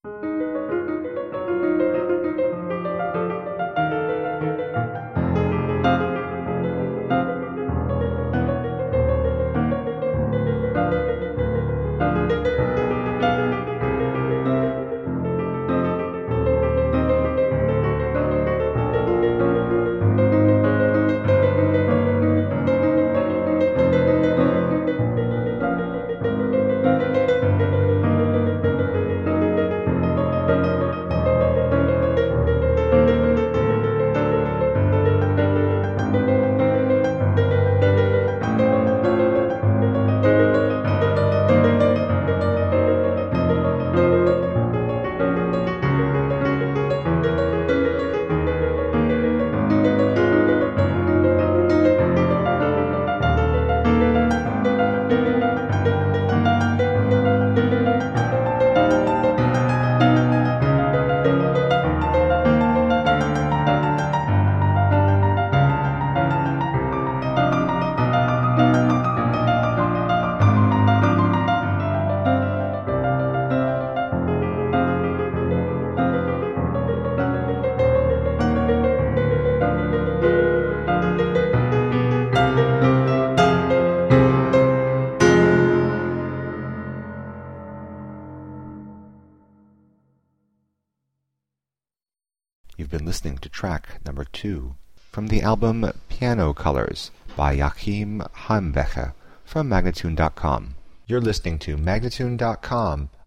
You've been listening to track number 2 from the album Piano Colors by Joachim Heimwecher from Magnatune.com. You're listening to Magnatune.com